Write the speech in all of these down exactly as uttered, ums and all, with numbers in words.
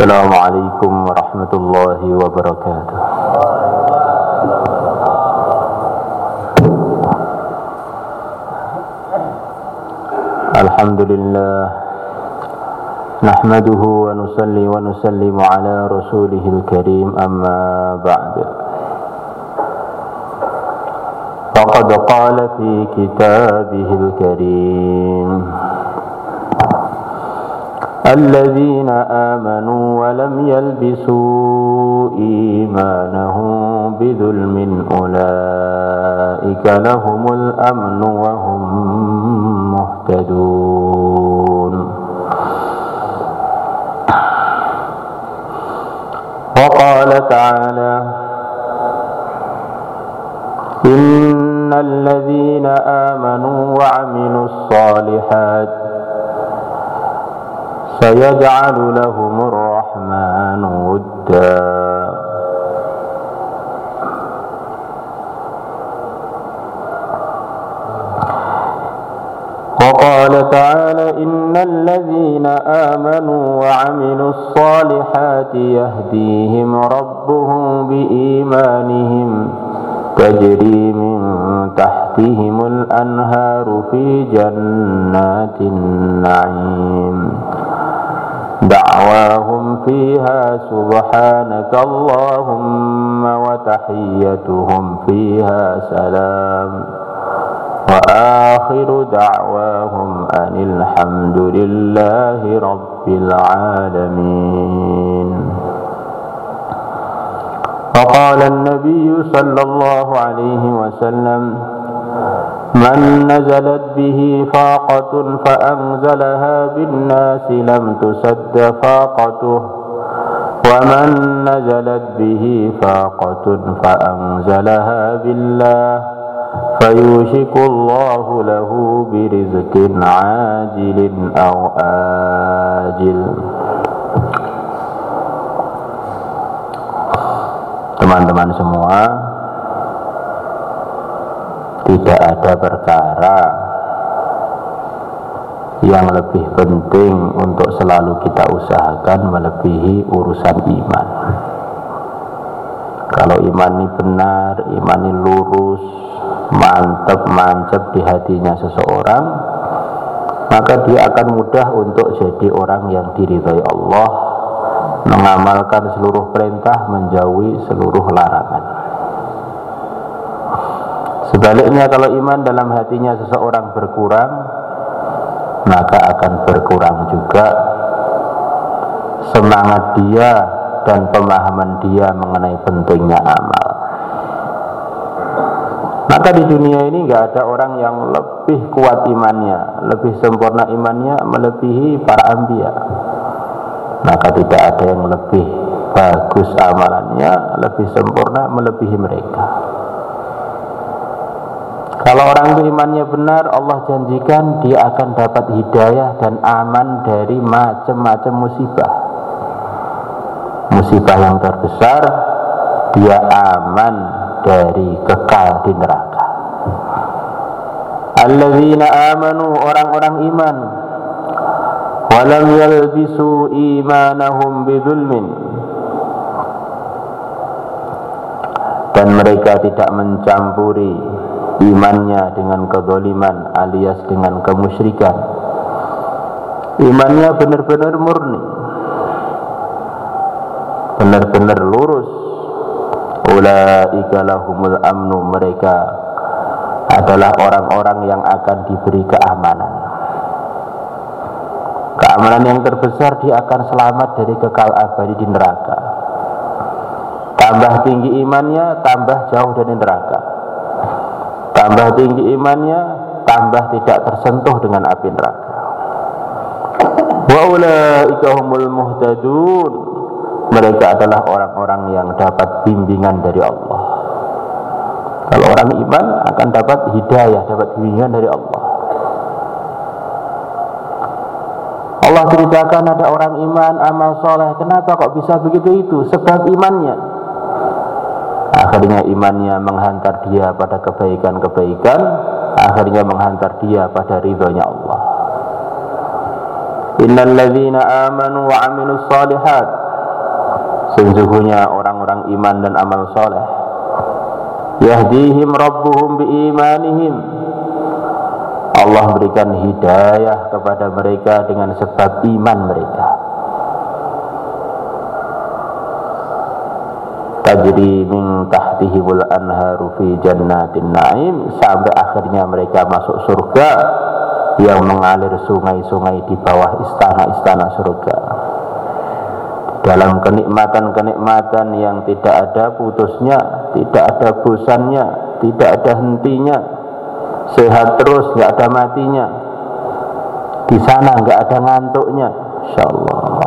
Assalamualaikum warahmatullahi wabarakatuh. Alhamdulillah, nahmaduhu wa nusalli wa nusallimu ala rasulihil karim, amma ba'd. Faqad qala fi kitabihil karim, الذين آمنوا ولم يلبسوا إيمانهم بظلم أولئك لهم الأمن وهم مهتدون. وقال تعالى: إن الذين آمنوا وعملوا الصالحات سيجعل لهم الرحمن ودا. وقال تعالى: إن الذين آمنوا وعملوا الصالحات يهديهم ربهم بإيمانهم تجري من تحتهم الأنهار في جنات النعيم دعواهم فيها سبحانك اللهم وتحيتهم فيها سلام وآخر دعواهم أن الحمد لله رب العالمين. وقال النبي صلى الله عليه وسلم: من نزلت به فاقة فأنزلها بالناس لم تسد فاقته ومن نزلت به فاقة فأنزلها بالله فيوشك الله له برزق عاجل أو آجل. Teman-teman semua, tidak ada perkara yang lebih penting untuk selalu kita usahakan melebihi urusan iman. Kalau iman ini benar, iman ini lurus, mantap, mancap di hatinya seseorang, maka dia akan mudah untuk jadi orang yang diridhai Allah, mengamalkan seluruh perintah, menjauhi seluruh larangan. Sebaliknya, kalau iman dalam hatinya seseorang berkurang, maka akan berkurang juga semangat dia dan pemahaman dia mengenai pentingnya amal. Maka di dunia ini nggak ada orang yang lebih kuat imannya, lebih sempurna imannya melebihi para anbiya. Maka tidak ada yang lebih bagus amalannya, lebih sempurna melebihi mereka. Kalau orang itu imannya benar, Allah janjikan dia akan dapat hidayah dan aman dari macam-macam musibah. Musibah yang terbesar, dia aman dari kekal di neraka. Alladzina amanu, orang-orang iman, walam yalbisu imanahum bidzulmin, dan mereka tidak mencampuri imannya dengan kezaliman alias dengan kemusyrikan. Imannya benar-benar murni, benar-benar lurus. Ulaika lahumul amnu, mereka adalah orang-orang yang akan diberi keamanan. Keamanan yang terbesar, dia akan selamat dari kekal abadi di neraka. Tambah tinggi imannya, tambah jauh dari neraka. Tambah tinggi imannya, tambah tidak tersentuh dengan api neraka. Wa ulaika humul muhtadun, mereka adalah orang-orang yang dapat bimbingan dari Allah. Kalau orang iman akan dapat hidayah, dapat bimbingan dari Allah. Allah ceritakan ada orang iman, amal soleh. Kenapa kok bisa begitu itu? Sebab imannya. Akhirnya imannya menghantar dia pada kebaikan-kebaikan, akhirnya menghantar dia pada ridhonya Allah. Innal ladzina amanu wa amilus shalihat, sesungguhnya orang-orang iman dan amal soleh, yahdihim rabbuhum biimanihim, Allah berikan hidayah kepada mereka dengan sebab iman mereka. Tajri min tahtihimul anharu fi jannatin na'im, sampai akhirnya mereka masuk surga yang mengalir sungai-sungai di bawah istana-istana surga, dalam kenikmatan-kenikmatan yang tidak ada putusnya, tidak ada bosannya, tidak ada hentinya, sehat terus, nggak ada matinya. Di sana nggak ada ngantuknya. Insyaallah,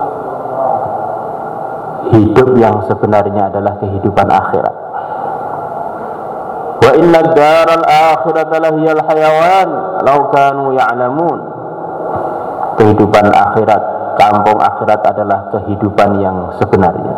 hidup yang sebenarnya adalah kehidupan akhirat. Wa inna ad-daral akhirata lahiyal hayawan law kanu ya'lamun. Kehidupan akhirat, kampung akhirat adalah kehidupan yang sebenarnya.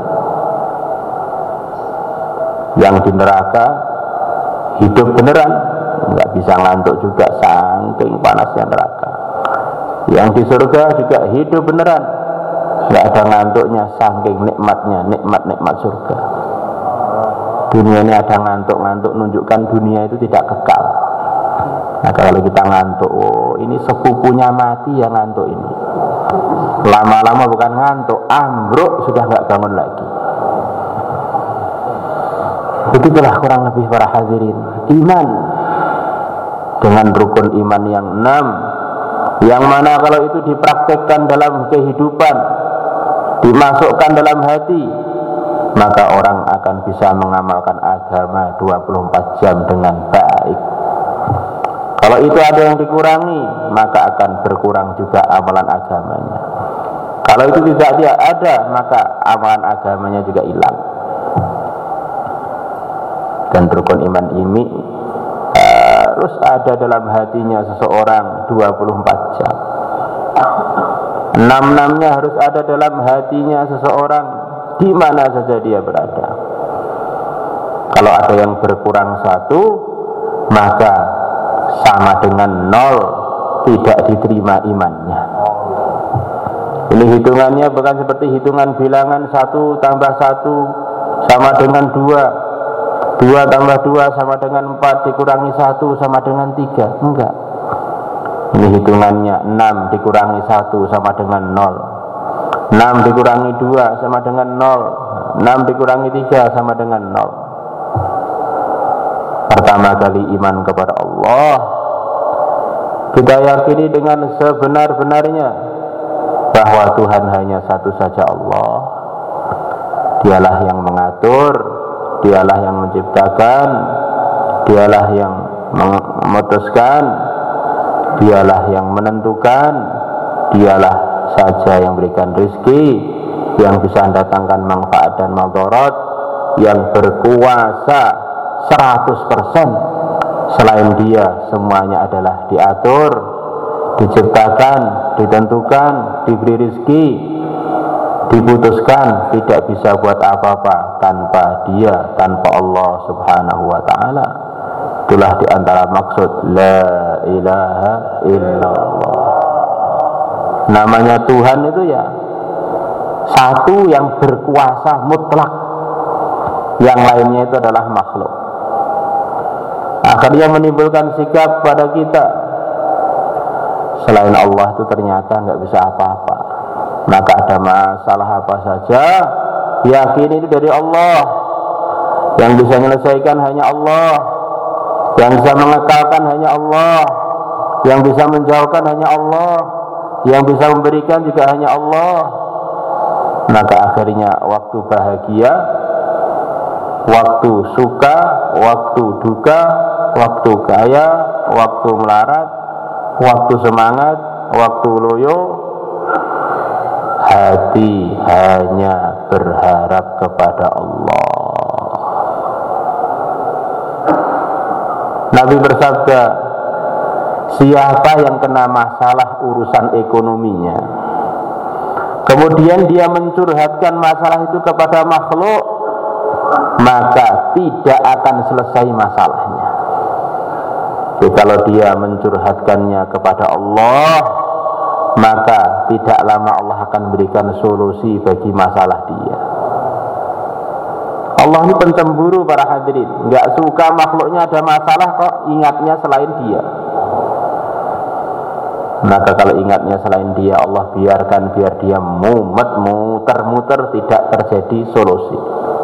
Yang di neraka hidup beneran, nggak bisa ngantuk juga saking panasnya neraka. Yang di surga juga hidup beneran, nggak ada ngantuknya saking nikmatnya, nikmat-nikmat surga. Dunia ini ada ngantuk-ngantuk, menunjukkan dunia itu tidak kekal. Nah, kalau kita ngantuk, oh ini sepupunya mati yang ngantuk ini. Lama-lama bukan ngantuk, ambruk, sudah nggak bangun lagi. Begitulah kurang lebih para hadirin. Iman dengan rukun iman yang enam, yang mana kalau itu dipraktekkan dalam kehidupan, dimasukkan dalam hati, maka orang akan bisa mengamalkan agama dua puluh empat jam dengan baik. Kalau itu ada yang dikurangi, maka akan berkurang juga amalan agamanya. Kalau itu tidak dia ada, maka amalan agamanya juga hilang. Dan rukun iman ini harus ada dalam hatinya seseorang dua puluh empat jam. Enam-enamnya harus ada dalam hatinya seseorang di mana saja dia berada. Kalau ada yang berkurang satu, maka sama dengan nol, tidak diterima imannya. Ini hitungannya bukan seperti hitungan bilangan satu tambah satu sama dengan dua, dua tambah dua sama dengan empat, dikurangi satu sama dengan tiga. Enggak. Ini hitungannya enam dikurangi satu sama dengan nol, enam dikurangi dua sama dengan nol, enam dikurangi tiga sama dengan nol. Pertama kali iman kepada Allah, kita yakini dengan sebenar-benarnya bahwa Tuhan hanya satu saja Allah. Dialah yang mengatur, dialah yang menciptakan, dialah yang memutuskan, dialah yang menentukan, dialah saja yang berikan rezeki, yang bisa mendatangkan manfaat dan madarat, yang berkuasa seratus persen. Selain dia semuanya adalah diatur, diciptakan, ditentukan, diberi rezeki, diputuskan, tidak bisa buat apa-apa tanpa dia, tanpa Allah subhanahu wa ta'ala. Itulah diantara maksud la ilaha illallah. Namanya Tuhan itu ya satu yang berkuasa mutlak, yang lainnya itu adalah makhluk. Akhirnya menimbulkan sikap pada kita, selain Allah itu ternyata nggak bisa apa-apa. Maka ada masalah apa saja, yakin itu dari Allah. Yang bisa menyelesaikan hanya Allah, yang bisa mengekalkan hanya Allah, yang bisa menjauhkan hanya Allah, yang bisa memberikan juga hanya Allah. Maka akhirnya waktu bahagia, waktu suka, waktu duka, waktu kaya, waktu melarat, waktu semangat, waktu loyo, hati hanya berharap kepada Allah. Nabi bersabda, siapa yang kena masalah urusan ekonominya, kemudian dia mencurhatkan masalah itu kepada makhluk, maka tidak akan selesai masalahnya. Jadi kalau dia mencurhatkannya kepada Allah, maka tidak lama Allah akan memberikan solusi bagi masalah dia. Allah ini pencemburu para hadirin, nggak suka makhluknya ada masalah kok ingatnya selain dia. Maka kalau ingatnya selain dia, Allah biarkan biar dia mumet, muter-muter, tidak terjadi solusi.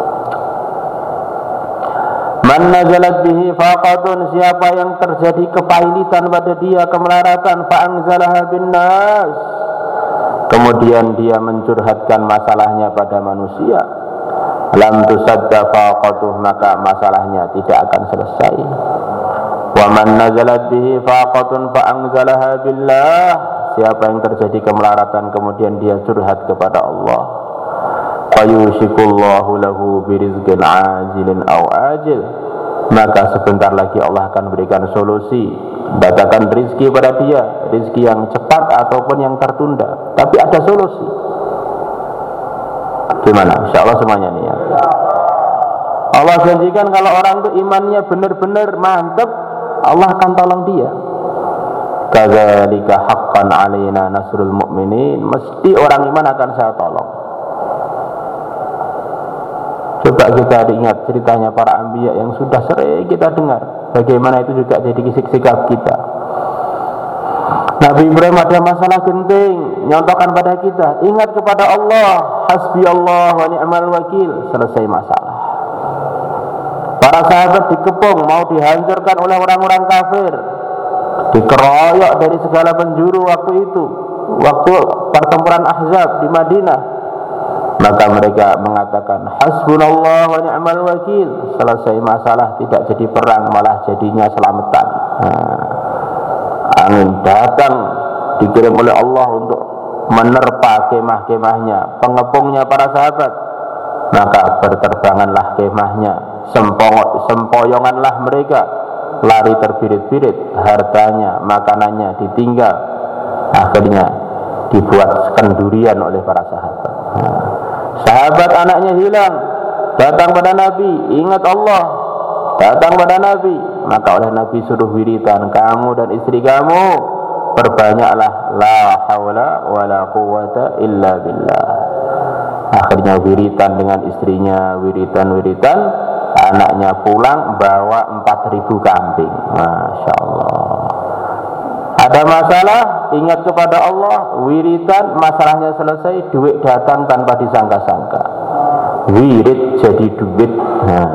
Man nazalat bihi faqatun, siapa yang terjadi kepailitan pada dia, kemelaratan, fa'anzalaha bin nas, kemudian dia mencurhatkan masalahnya pada manusia, lam tusadda faqatuh, maka masalahnya tidak akan selesai. Wa man nazalat bihi faqatun fa'anzalaha billah, siapa yang terjadi kemelaratan kemudian dia curhat kepada Allah, fayushikullahu lahu birizqin ajilin aw ajil, maka sebentar lagi Allah akan berikan solusi, datangkan rizki pada dia, rizki yang cepat ataupun yang tertunda, tapi ada solusi. Gimana? Insya Allah semuanya nih ya. Allah janjikan kalau orang itu imannya benar-benar mantap, Allah akan tolong dia. Kadzalika haqqan alaina nasrul mu'minin, mesti orang iman akan saya tolong. Coba kita ingat ceritanya para anbiya yang sudah sering kita dengar, bagaimana itu juga jadi sikap kita. Nabi Ibrahim ada masalah genting, nyontohkan pada kita, ingat kepada Allah, hasbi Allah wa ni'mal wakil, selesai masalah. Para sahabat dikepung, mau dihancurkan oleh orang-orang kafir, dikeroyok dari segala penjuru waktu itu, waktu pertempuran Ahzab di Madinah. Maka mereka mengatakan hasbunallah wa ni'mal wakil, selesai masalah, tidak jadi perang, malah jadinya selamatan. Nah, angin datang dikirim oleh Allah untuk menerpa kemah-kemahnya, pengepungnya para sahabat. Maka berterbanganlah kemahnya, sempong, sempoyonganlah mereka, lari terbirit-birit, hartanya, makanannya ditinggal, akhirnya dibuat kendurian oleh para sahabat. Nah, sahabat anaknya hilang, datang pada Nabi, ingat Allah, datang pada Nabi, maka oleh Nabi suruh wiritan, kamu dan istri kamu perbanyaklah la haula wala quwwata illa billah. Akhirnya wiritan dengan istrinya, wiritan-wiritan, anaknya pulang bawa empat ribu kambing. Masya Allah. Ada masalah, ingat kepada Allah, wiritan, masalahnya selesai, duit datang tanpa disangka-sangka. Wirid jadi duit. Nah,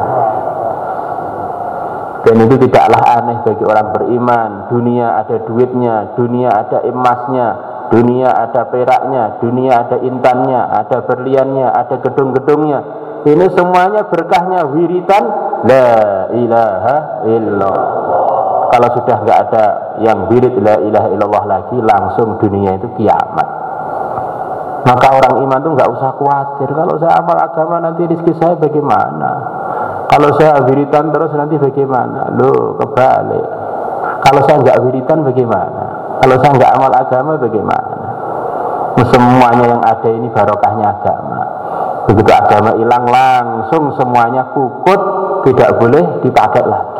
dan itu tidaklah aneh bagi orang beriman. Dunia ada duitnya, dunia ada emasnya, dunia ada peraknya, dunia ada intannya, ada berliannya, ada gedung-gedungnya. Ini semuanya berkahnya wiritan la ilaha illallah. Kalau sudah nggak ada yang wirid la ilaha illallah lagi, langsung dunia itu kiamat. Maka orang iman itu nggak usah khawatir, kalau saya amal agama nanti rezeki saya bagaimana? Kalau saya wiritan terus nanti bagaimana? Loh, kebalik. Kalau saya nggak wiritan bagaimana? Kalau saya nggak amal agama bagaimana? Semuanya yang ada ini barokahnya agama. Begitu agama hilang, langsung semuanya kukut, tidak boleh dipakai lagi.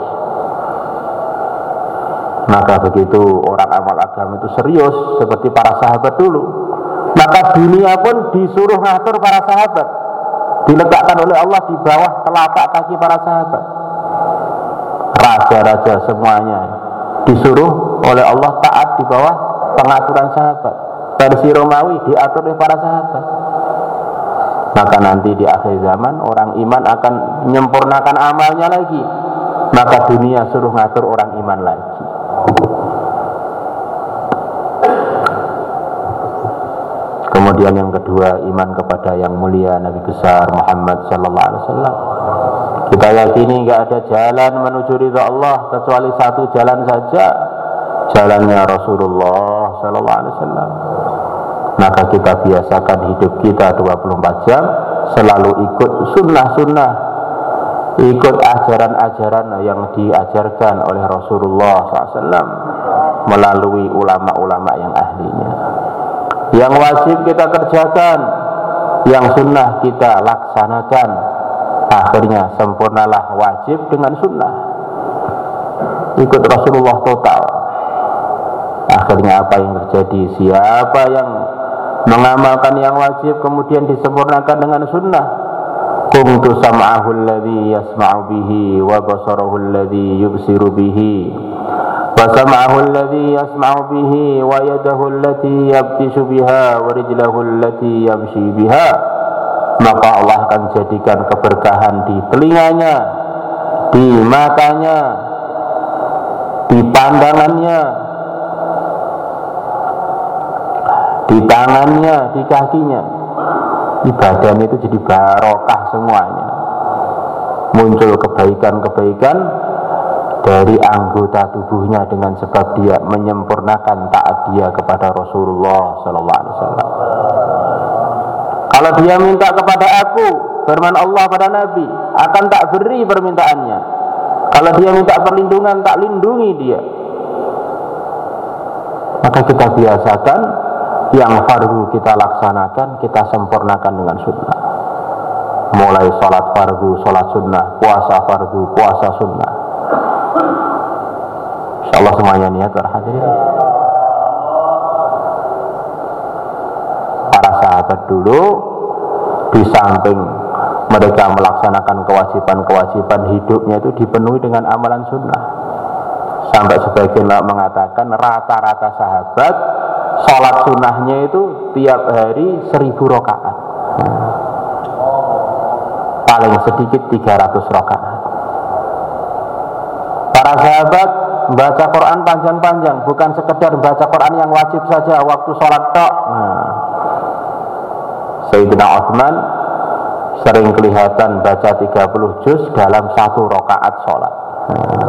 Maka begitu orang amal agama itu serius seperti para sahabat dulu, maka dunia pun disuruh ngatur para sahabat, diletakkan oleh Allah di bawah telapak kaki para sahabat. Raja-raja semuanya disuruh oleh Allah taat di bawah pengaturan sahabat. Versi Romawi diatur oleh para sahabat. Maka nanti di akhir zaman orang iman akan menyempurnakan amalnya lagi, maka dunia suruh ngatur orang iman lagi. Kemudian yang kedua, iman kepada yang mulia Nabi besar Muhammad sallallahu alaihi wasallam. Kita yakini enggak ada jalan menuju ridha Allah kecuali satu jalan saja, jalannya Rasulullah sallallahu alaihi wasallam. Maka kita biasakan hidup kita dua puluh empat jam selalu ikut sunnah-sunnah, ikut ajaran-ajaran yang diajarkan oleh Rasulullah sallallahu alaihi wasallam melalui ulama-ulama yang ahlinya. Yang wajib kita kerjakan, yang sunnah kita laksanakan. Akhirnya sempurnalah wajib dengan sunnah, ikut Rasulullah total. Akhirnya apa yang terjadi? Siapa yang mengamalkan yang wajib kemudian disempurnakan dengan sunnah, kuntu sam'ahu alladhi yasma'u bihi wa basarahu alladhi yubsiru bihi wa sam'ahu alladhi yasma'u bihi wa yadahu allati yabtishu biha wa rijlahu allati yamshi biha. Maka Allah akan jadikan keberkahan di telinganya, di matanya, di pandangannya, di tangannya, di kakinya. Ibadah itu jadi barokah semuanya. Muncul kebaikan-kebaikan dari anggota tubuhnya dengan sebab dia menyempurnakan taat dia kepada Rasulullah sallallahu alaihi wasallam. Kalau dia minta kepada aku, firman Allah pada Nabi, akan tak beri permintaannya. Kalau dia minta perlindungan, tak lindungi dia. Maka kita biasakan yang fardu kita laksanakan, kita sempurnakan dengan sunnah. Mulai sholat fardu, sholat sunnah, puasa fardu, puasa sunnah. Insyaallah semuanya niat berhadirin. Para sahabat dulu, di samping mereka melaksanakan kewajiban-kewajiban hidupnya itu dipenuhi dengan amalan sunnah. Sampai sebagian mengatakan rata-rata sahabat sholat sunnahnya itu tiap hari seribu rakaat, paling sedikit tiga ratus rakaat. Para sahabat baca Quran panjang-panjang, bukan sekedar baca Quran yang wajib saja waktu sholat tok. Nah, Sayyidina Utsman sering kelihatan baca tiga puluh juz dalam satu rakaat sholat. Nah,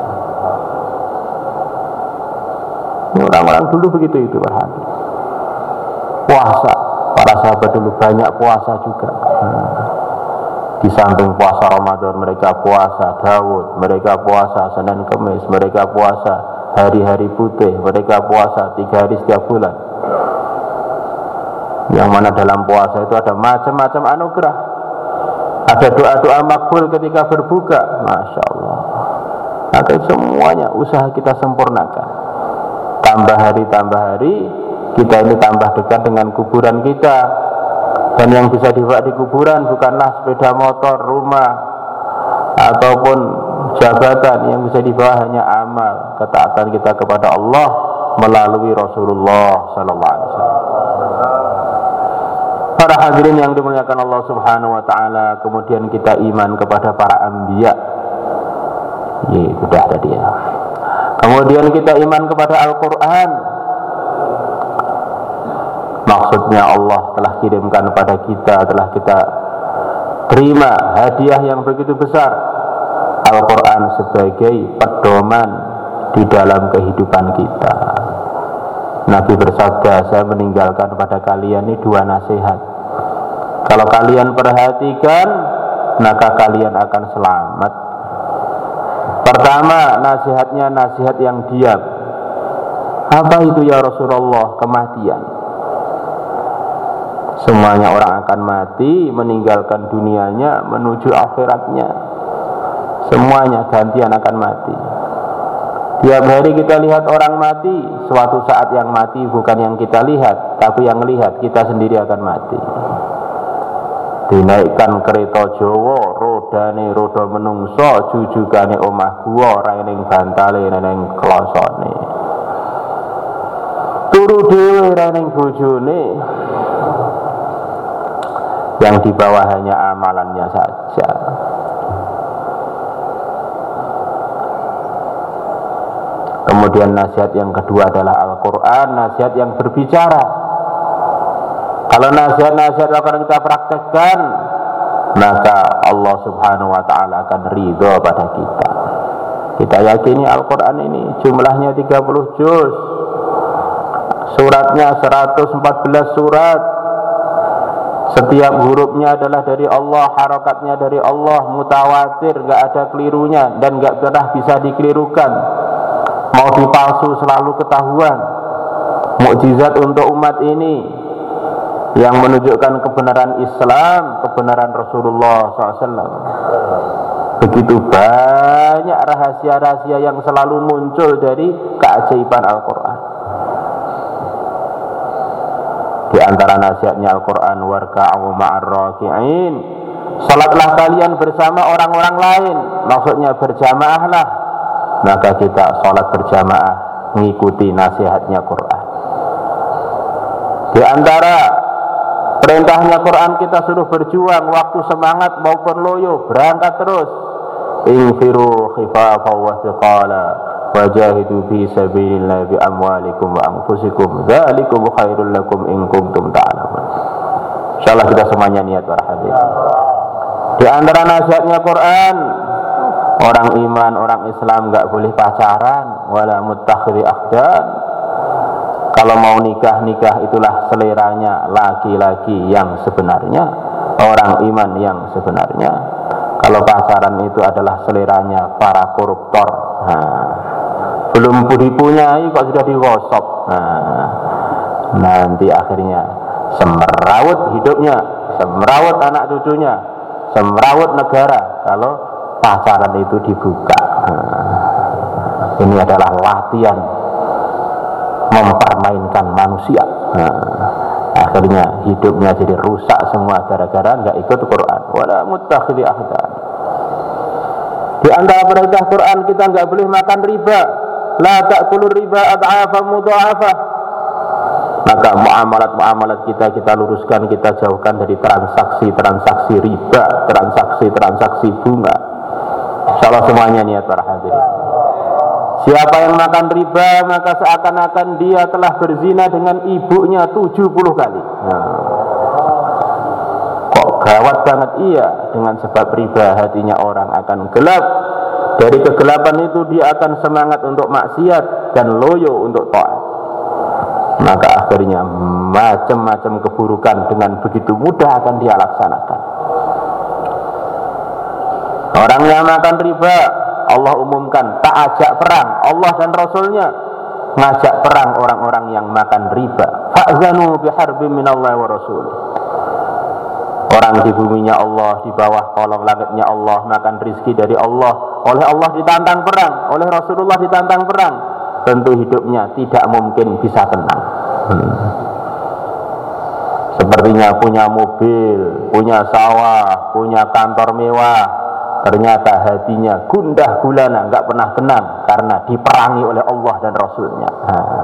orang-orang dulu begitu itu berhati. Puasa, para sahabat dulu banyak puasa juga. Hmm. Di samping puasa Ramadan mereka puasa Daud, mereka puasa Senin Kemis, mereka puasa hari-hari putih, mereka puasa tiga hari setiap bulan. Yang mana dalam puasa itu ada macam-macam anugerah. Ada doa-doa makbul ketika berbuka, masya Allah. Maka semuanya usaha kita sempurnakan. Tambah hari tambah hari kita ini tambah dekat dengan kuburan kita. Dan yang bisa dibawa di kuburan bukanlah sepeda motor, rumah ataupun jabatan. Yang bisa dibawa hanya amal ketaatan kita kepada Allah melalui Rasulullah sallallahu alaihi wasallam. Para hadirin yang dimuliakan Allah Subhanahu wa taala, kemudian kita iman kepada para anbiya. Ya, sudah tadi ya. Kemudian kita iman kepada Al-Quran. Maksudnya Allah telah kirimkan kepada kita, telah kita terima hadiah yang begitu besar, Al-Quran sebagai pedoman di dalam kehidupan kita. Nabi bersabda, saya meninggalkan pada kalian ini dua nasihat. Kalau kalian perhatikan, maka kalian akan selamat. Pertama, nasihatnya nasihat yang diam. Apa itu ya Rasulullah? Kematian. Semuanya orang akan mati, meninggalkan dunianya, menuju akhiratnya. Semuanya gantian akan mati. Tiap hari kita lihat orang mati. Suatu saat yang mati bukan yang kita lihat, tapi yang lihat kita sendiri akan mati. Dinaikkan kereta Jawa, rodane roda menungso, jujugane omah gua, ora ning bantale ning klosone. Turu dhewe ora ning bojone. Yang di bawah hanya amalannya saja. Kemudian nasihat yang kedua adalah Al-Quran, nasihat yang berbicara. Kalau nasihat-nasihat akan kita praktekkan, maka Allah Subhanahu wa ta'ala akan ridho pada kita. Kita yakini Al-Quran ini jumlahnya tiga puluh juz, suratnya seratus empat belas surat. Setiap hurufnya adalah dari Allah, harakatnya dari Allah, mutawatir, gak ada kelirunya dan gak pernah bisa dikelirukan. Mau dipalsu selalu ketahuan. Mukjizat untuk umat ini yang menunjukkan kebenaran Islam, kebenaran Rasulullah shallallahu alaihi wasallam. Begitu banyak rahasia-rahasia yang selalu muncul dari keajaiban Al-Quran. Di antara nasihatnya Al-Quran, warka'u ma'ar raki'in, salatlah kalian bersama orang-orang lain, maksudnya berjamaahlah. Maka kita salat berjamaah mengikuti nasihatnya Quran. Di antara perintahnya Quran, kita suruh berjuang waktu semangat maupun loyo, berangkat terus. Infiru khifafan wa thiqala wajahidu fi sabilillah bi amwalikum wa anfusikum dzalikum khairul lakum in kuntum ta'lamun. Insyaallah kita semuanya niat para hadirin. Di antara nasihatnya Quran, orang iman, orang Islam enggak boleh pacaran, wala muttakhidhi akhdan. Kalau mau nikah, nikah itulah seleranya laki-laki yang sebenarnya, orang iman yang sebenarnya. Kalau pacaran itu adalah seleranya para koruptor. Nah, belum dipunyai kok sudah digosok. Nah, nanti akhirnya semerawut hidupnya, semerawut anak cucunya, semerawut negara kalau pacaran itu dibuka. Nah, ini adalah latihan mempermainkan manusia. Nah, akhirnya hidupnya jadi rusak semua gara-gara nggak ikut Quran. Wala muttakhidhi akhdan. Di antara perintah Quran, kita nggak boleh makan riba. La ta'kulur riba ad'afan mudha'afah. Maka muamalat-muamalat kita kita luruskan, kita jauhkan dari transaksi-transaksi riba, transaksi-transaksi bunga. Insyaallah semuanya niat para hadirin. Siapa yang makan riba, maka seakan-akan dia telah berzina dengan ibunya tujuh puluh kali. Nah, kok gawat banget? Iya, dengan sebab riba hatinya orang akan gelap. Dari kegelapan itu dia akan semangat untuk maksiat dan loyo untuk taat. Maka akhirnya macam-macam keburukan dengan begitu mudah akan dia laksanakan. Orang yang makan riba, Allah umumkan tak ajak perang. Allah dan Rasulnya ngajak perang orang-orang yang makan riba. Fa'zanu biharbin minallahi wa rasul. Orang di buminya Allah, di bawah kolong langitnya Allah, makan rizki dari Allah. Oleh Allah ditantang perang, oleh Rasulullah ditantang perang. Tentu hidupnya tidak mungkin bisa tenang. hmm. Sepertinya punya mobil, punya sawah, punya kantor mewah, ternyata hatinya gundah gulana, nggak pernah tenang karena diperangi oleh Allah dan Rasulnya. Nah,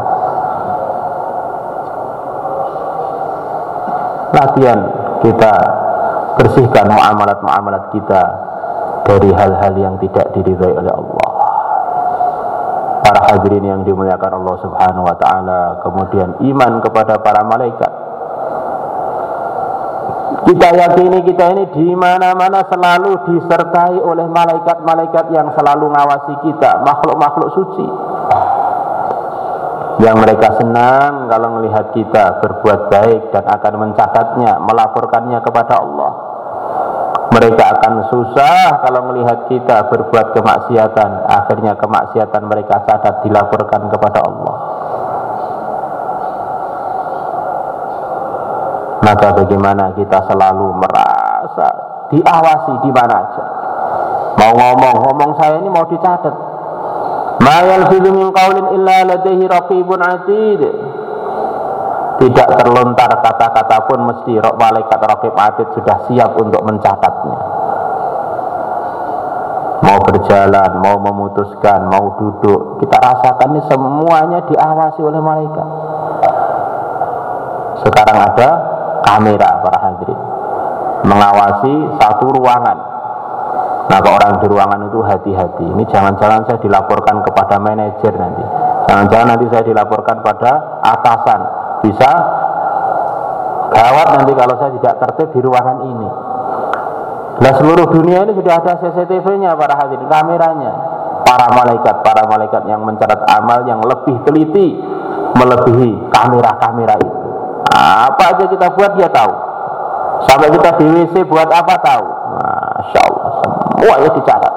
latihan kita bersihkan muamalat-muamalat kita dari hal-hal yang tidak diridhai oleh Allah. Para hadirin yang dimuliakan Allah Subhanahu wa taala, kemudian iman kepada para malaikat. Kita yakini kita ini di mana-mana selalu disertai oleh malaikat-malaikat yang selalu ngawasi kita, makhluk-makhluk suci. Yang mereka senang kalau melihat kita berbuat baik dan akan mencatatnya, melaporkannya kepada Allah. Mereka akan susah kalau melihat kita berbuat kemaksiatan, akhirnya kemaksiatan mereka catat dilaporkan kepada Allah. Maka bagaimana kita selalu merasa diawasi di mana aja. Mau ngomong, ngomong saya ini mau dicatat. Ma yalfizu min qaulin illa ladaihi raqibun atid. Tidak terlontar kata-kata pun mesti malaikat raqib atid sudah siap untuk mencatatnya. Mau berjalan, mau memutuskan, mau duduk, kita rasakan ini semuanya diawasi oleh malaikat. Sekarang ada kamera para hadirin mengawasi satu ruangan. Maka orang di ruangan itu hati-hati. Ini jangan-jangan saya dilaporkan kepada manajer nanti. Jangan-jangan nanti saya dilaporkan pada atasan. Bisa gawat nanti kalau saya tidak tertib di ruangan ini. Nah, seluruh dunia ini sudah ada C C T V-nya para hadirin, kameranya. Para malaikat, para malaikat yang mencatat amal yang lebih teliti melebihi kamera-kamera itu. Apa aja kita buat dia tahu. Sampai kita di W C buat apa tahu. Masya Allah, semuanya dicatat.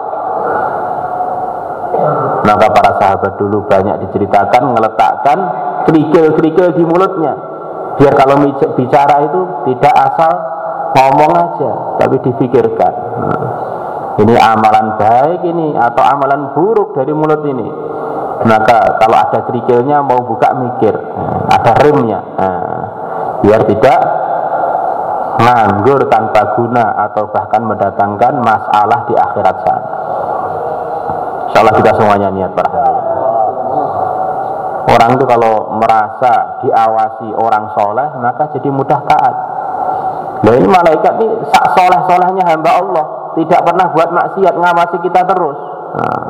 Maka para sahabat dulu banyak diceritakan meletakkan kerikil-kerikil di mulutnya, biar kalau bicara itu tidak asal ngomong aja, tapi difikirkan. Nah, ini amalan baik ini atau amalan buruk dari mulut ini. Maka kalau ada kerikilnya mau buka mikir, nah, ada remnya, nah, biar tidak nganggur tanpa guna atau bahkan mendatangkan masalah di akhirat sana. Insyaallah kita semuanya niat para hadirin. Orang itu kalau merasa diawasi orang soleh maka jadi mudah taat. Nah ini malaikat ini sak soleh-solehnya hamba Allah, tidak pernah buat maksiat, ngawasi kita terus. Nah,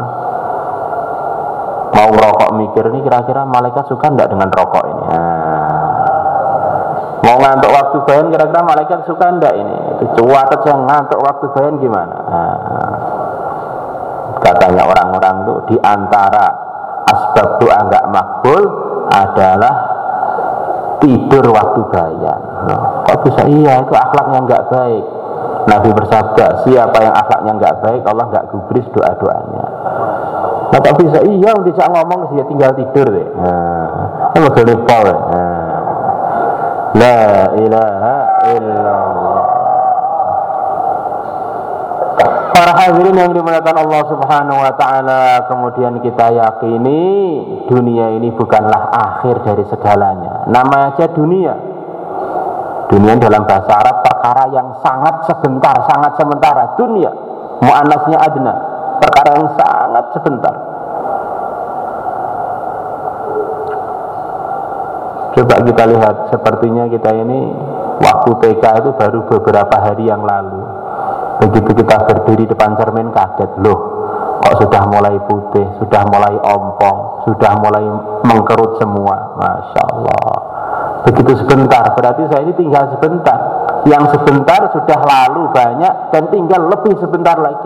mau rokok mikir nih kira-kira malaikat suka enggak dengan rokok ini. Nah, mau ngantuk waktu bayan kira-kira malaikat suka enggak ini. Itu cuatet yang ngantuk waktu bayan gimana. Nah, katanya orang-orang itu diantara asbab doa enggak makbul adalah tidur waktu bayan. Nah, kok bisa? Iya, itu akhlaknya enggak baik. Nabi bersabda, siapa yang akhlaknya enggak baik Allah enggak gubris doa-doanya. Nah, kok bisa? Iya, tidak ngomong dia tinggal tidur deh. Nah, itu begini pol. Nah, la ilaha illallah. Para hadirin yang dimuliakan Allah Subhanahu wa taala, kemudian kita yakini dunia ini bukanlah akhir dari segalanya. Nama aja dunia. Dunia dalam bahasa Arab perkara yang sangat sebentar, sangat sementara. Dunia, muannasnya adna, perkara yang sangat sebentar. Coba kita lihat, sepertinya kita ini waktu T K itu baru beberapa hari yang lalu. Begitu kita berdiri depan cermin kaget, loh kok sudah mulai putih, sudah mulai ompong, sudah mulai mengkerut semua. Masya Allah, begitu sebentar, berarti saya ini tinggal sebentar. Yang sebentar sudah lalu banyak dan tinggal lebih sebentar lagi.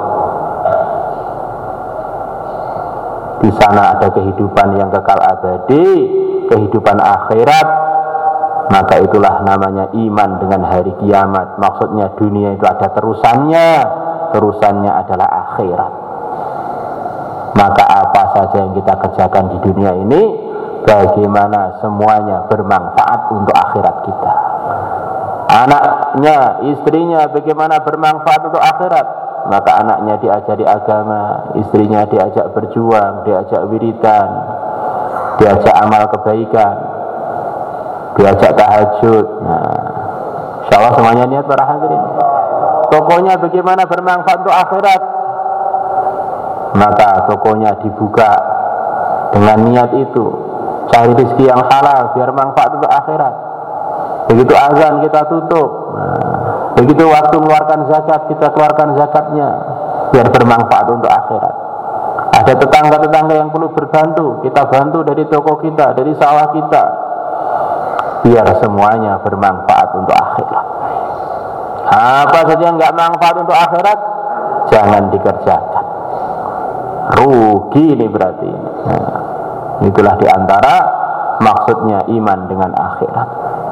Di sana ada kehidupan yang kekal abadi, kehidupan akhirat. Maka itulah namanya iman dengan hari kiamat. Maksudnya dunia itu ada terusannya, terusannya adalah akhirat. Maka apa saja yang kita kerjakan di dunia ini, bagaimana semuanya bermanfaat untuk akhirat kita. Anaknya, istrinya bagaimana bermanfaat untuk akhirat. Maka anaknya diajari agama, istrinya diajak berjuang, diajak wiridan, diajak amal kebaikan, diajak tahajud. Nah, insyaallah semuanya niat para hadirin. Tokonya bagaimana bermanfaat untuk akhirat, maka tokonya dibuka dengan niat itu, cari rezeki yang halal biar manfaat untuk akhirat. Begitu azan kita tutup. Nah, begitu waktu mengeluarkan zakat kita keluarkan zakatnya biar bermanfaat untuk akhirat. Ada tetangga-tetangga yang perlu berbantu, kita bantu dari toko kita, dari sawah kita, biar semuanya bermanfaat untuk akhirat. Apa saja yang enggak manfaat untuk akhirat, jangan dikerjakan. Rugi ini berarti. Nah, itulah diantara maksudnya iman dengan akhirat.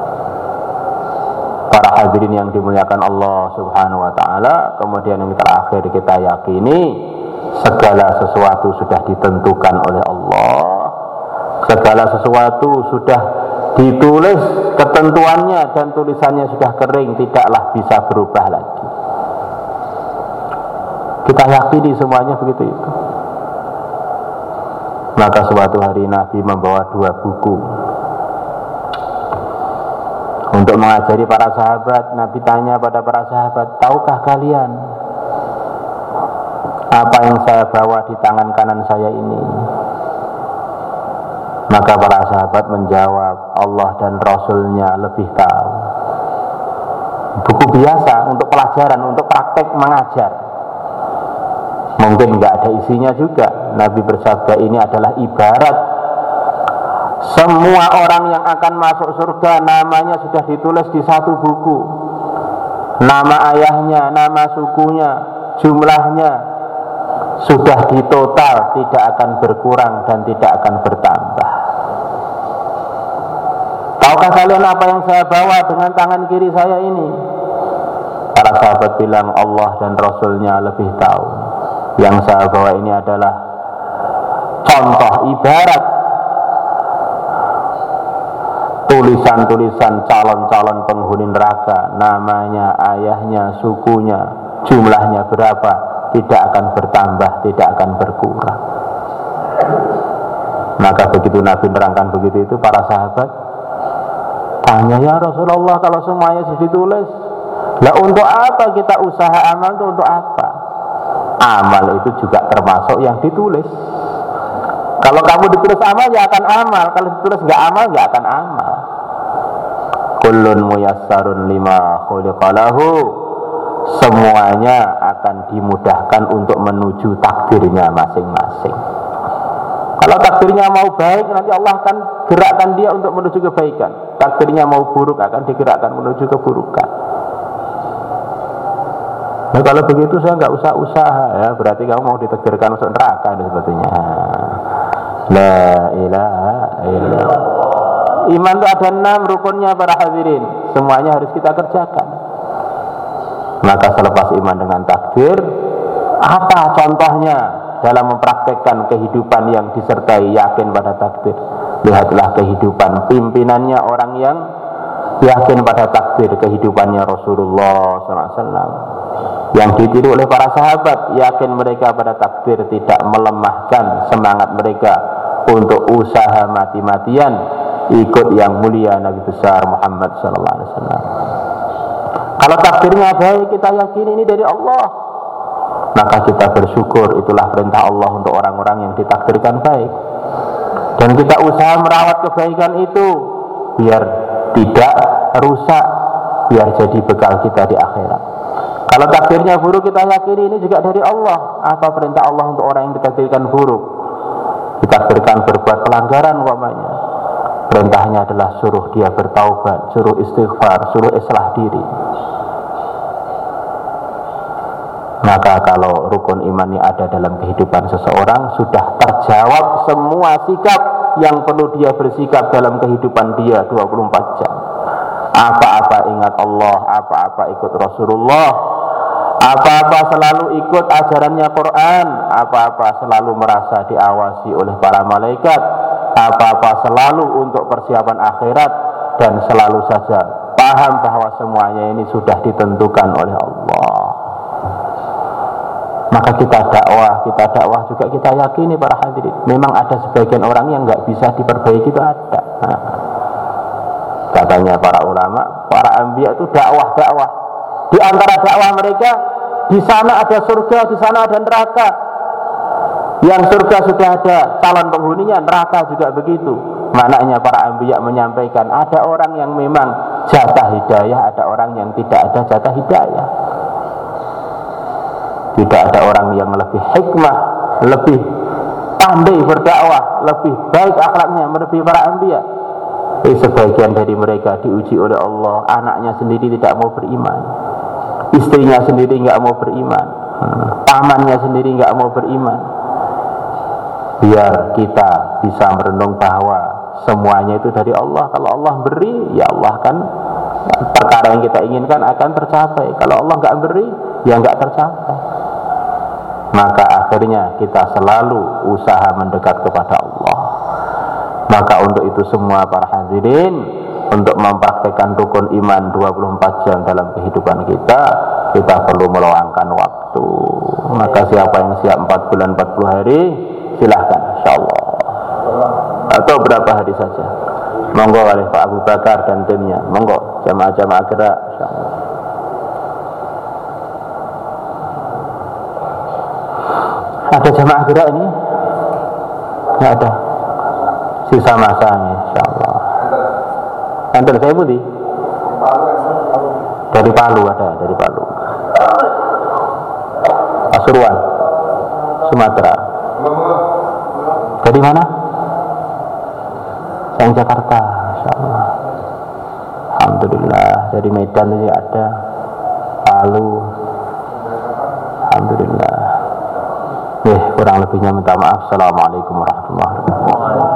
Para hadirin yang dimuliakan Allah Subhanahu wa taala, kemudian yang terakhir kita yakini segala sesuatu sudah ditentukan oleh Allah. Segala sesuatu sudah ditulis ketentuannya dan tulisannya sudah kering, tidaklah bisa berubah lagi. Kita yakini semuanya begitu itu. Maka suatu hari Nabi membawa dua buku untuk mengajari para sahabat. Nabi tanya pada para sahabat, tahukah kalian apa yang saya bawa di tangan kanan saya ini? Maka para sahabat menjawab, Allah dan Rasulnya lebih tahu. Buku biasa untuk pelajaran, untuk praktek mengajar. Mungkin nggak ada isinya juga. Nabi bersabda, ini adalah ibarat semua orang yang akan masuk surga namanya sudah ditulis di satu buku. Nama ayahnya, nama sukunya, jumlahnya sudah ditotal, tidak akan berkurang dan tidak akan bertambah. Tahukah kalian apa yang saya bawa dengan tangan kiri saya ini? Para sahabat bilang, Allah dan Rasulnya lebih tahu. Yang saya bawa ini adalah contoh ibarat tulisan-tulisan calon-calon penghuni neraka, namanya, ayahnya, sukunya, jumlahnya berapa, tidak akan bertambah, tidak akan berkurang. Maka begitu Nabi menerangkan begitu itu, para sahabat tanya, ya Rasulullah, kalau semuanya sudah ditulis, Lah untuk apa kita usaha amal itu untuk apa? Amal itu juga termasuk yang ditulis. Kalau kamu ditulis amal ya akan amal, kalau ditulis nggak amal nggak akan amal. Kullun muyassarun lima khuliqalahu. Semuanya akan dimudahkan untuk menuju takdirnya masing-masing. Kalau takdirnya mau baik, nanti Allah akan gerakkan dia untuk menuju kebaikan. Takdirnya mau buruk, akan digerakkan menuju keburukan. Nah kalau begitu saya nggak usah usaha ya, berarti kamu mau ditegirkan masuk neraka sebetulnya. La ilaha illallah. Iman itu ada enam rukunnya para hadirin, semuanya harus kita kerjakan. Maka selepas iman dengan takdir, apa contohnya dalam mempraktekkan kehidupan yang disertai yakin pada takdir? Lihatlah kehidupan pimpinannya orang yang yakin pada takdir, kehidupannya Rasulullah shallallahu alaihi wasallam yang ditiru oleh para sahabat, yakin mereka pada takdir, tidak melemahkan semangat mereka untuk usaha mati-matian ikut yang mulia Nabi besar Muhammad shallallahu alaihi wasallam. Kalau takdirnya baik, kita yakini ini dari Allah, maka kita bersyukur. Itulah perintah Allah untuk orang-orang yang ditakdirkan baik, dan kita usaha merawat kebaikan itu biar tidak rusak, biar jadi bekal kita di akhirat. Kalau takdirnya buruk, kita yakini ini juga dari Allah. Apa perintah Allah untuk orang yang ditakdirkan buruk? Ditakdirkan berbuat pelanggaran umpamanya, perintahnya adalah suruh dia bertaubat, suruh istighfar, suruh islah diri. Maka kalau rukun iman ini ada dalam kehidupan seseorang, sudah terjawab semua sikap yang perlu dia bersikap dalam kehidupan dia dua puluh empat jam. Apa-apa ingat Allah, apa-apa ikut Rasulullah, apa-apa selalu ikut ajarannya Quran, apa-apa selalu merasa diawasi oleh para malaikat, apa-apa selalu untuk persiapan akhirat, dan selalu saja paham bahwa semuanya ini sudah ditentukan oleh Allah. Maka kita dakwah, kita dakwah juga kita yakini para hadirin, memang ada sebagian orang yang nggak bisa diperbaiki, itu ada. Nah, katanya para ulama, para anbiya itu dakwah-dakwah. Di antara dakwah mereka, di sana ada surga, di sana ada neraka. Yang surga sudah ada calon penghuninya, neraka juga begitu. Maknanya para anbiya menyampaikan, ada orang yang memang jatah hidayah, ada orang yang tidak ada jatah hidayah. Tidak ada orang yang lebih hikmah, lebih pandai berdakwah, lebih baik akhlaknya melebihi para anbiya. Eh, sebagian dari mereka diuji oleh Allah, anaknya sendiri tidak mau beriman, istrinya sendiri nggak mau beriman, hmm. pamannya sendiri nggak mau beriman. Biar kita bisa merenung bahwa semuanya itu dari Allah. Kalau Allah beri, ya Allah kan perkara yang kita inginkan akan tercapai. Kalau Allah nggak beri, ya nggak tercapai. Maka akhirnya kita selalu usaha mendekat kepada Allah. Maka untuk itu semua para hadirin, untuk mempraktekkan rukun iman dua puluh empat jam dalam kehidupan kita, kita perlu meluangkan waktu. Maka siapa yang siap empat bulan empat puluh hari, silahkan insyaallah. Atau berapa hari saja. Monggo oleh Pak Abu Bakar dan timnya. Monggo jamaah-jamaah gerak insyaallah. Ada jamaah gerak ini? Tidak ada. Sisa masanya insyaallah. Antar saya putih. Dari Palu ada, dari Palu. Pasuruan, Sumatera. Dari mana? Saya Jakarta, insyaallah. Alhamdulillah. Dari Medan ini ada, Palu. Alhamdulillah. Eh, kurang lebihnya minta maaf. Assalamualaikum warahmatullahi wabarakatuh.